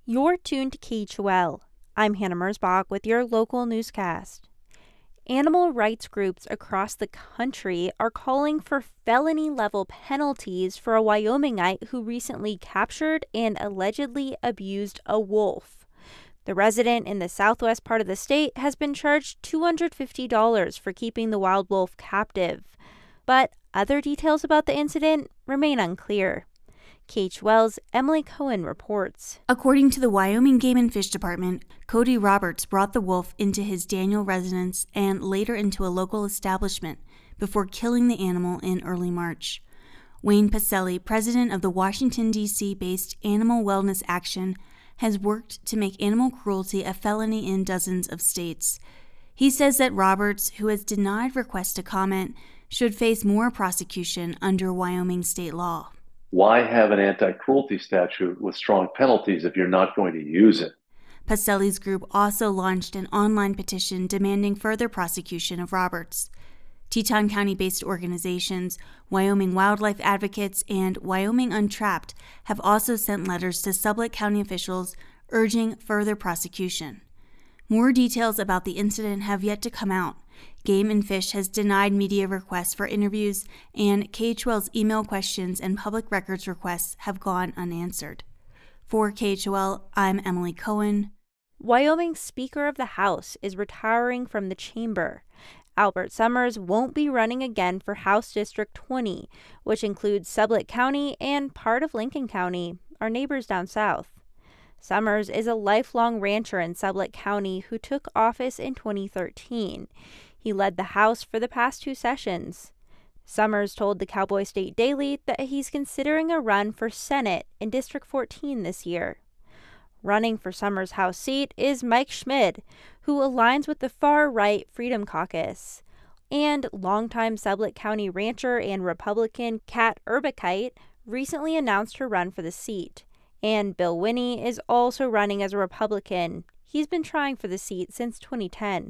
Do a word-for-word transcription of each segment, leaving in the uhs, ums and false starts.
You're tuned to K H O L. I'm Hannah Mersbach with your local newscast. Animal rights groups across the country are calling for felony-level penalties for a Wyomingite who recently captured and allegedly abused a wolf. The resident in the southwest part of the state has been charged two hundred fifty dollars for keeping the wild wolf captive. But other details about the incident remain unclear. K H O L's Emily Cohen reports. According to the Wyoming Game and Fish Department, Cody Roberts brought the wolf into his Daniel residence and later into a local establishment before killing the animal in early March. Wayne Pacelli, president of the Washington, D C-based Animal Wellness Action, has worked to make animal cruelty a felony in dozens of states. He says that Roberts, who has denied requests to comment, should face more prosecution under Wyoming state law. Why have an anti-cruelty statute with strong penalties if you're not going to use it? Pacelli's group also launched an online petition demanding further prosecution of Roberts. Teton County-based organizations, Wyoming Wildlife Advocates, and Wyoming Untrapped have also sent letters to Sublette County officials urging further prosecution. More details about the incident have yet to come out. Game and Fish has denied media requests for interviews, and K H O L's email questions and public records requests have gone unanswered. For K H O L, I'm Emily Cohen. Wyoming's Speaker of the House is retiring from the chamber. Albert Summers won't be running again for House District twenty, which includes Sublette County and part of Lincoln County, our neighbors down south. Summers is a lifelong rancher in Sublette County who took office in twenty thirteen. He led the House for the past two sessions. Summers told the Cowboy State Daily that he's considering a run for Senate in District fourteen this year. Running for Summers' House seat is Mike Schmid, who aligns with the far-right Freedom Caucus. And longtime Sublette County rancher and Republican Kat Urbachite recently announced her run for the seat. And Bill Winnie is also running as a Republican. He's been trying for the seat since twenty ten.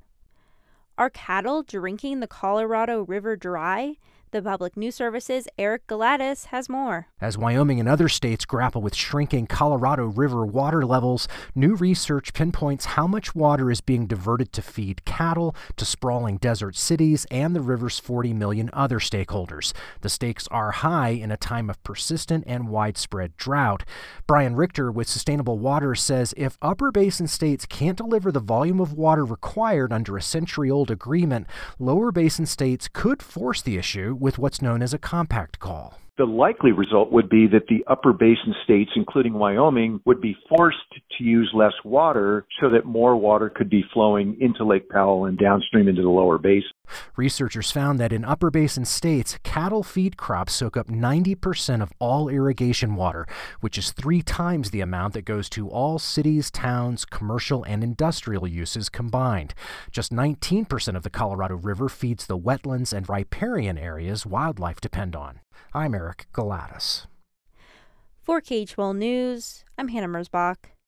Are cattle drinking the Colorado River dry? The Public News Service's Eric Galatis has more. As Wyoming and other states grapple with shrinking Colorado River water levels, new research pinpoints how much water is being diverted to feed cattle, to sprawling desert cities, and the river's forty million other stakeholders. The stakes are high in a time of persistent and widespread drought. Brian Richter with Sustainable Water says if upper basin states can't deliver the volume of water required under a century-old agreement, lower basin states could force the issue with what's known as a compact call. The likely result would be that the upper basin states, including Wyoming, would be forced to use less water so that more water could be flowing into Lake Powell and downstream into the lower basin. Researchers found that in upper basin states, cattle feed crops soak up ninety percent of all irrigation water, which is three times the amount that goes to all cities, towns, commercial, and industrial uses combined. Just nineteen percent of the Colorado River feeds the wetlands and riparian areas wildlife depend on. I'm Eric Galatis. For K H O L News, I'm Hannah Mersbach.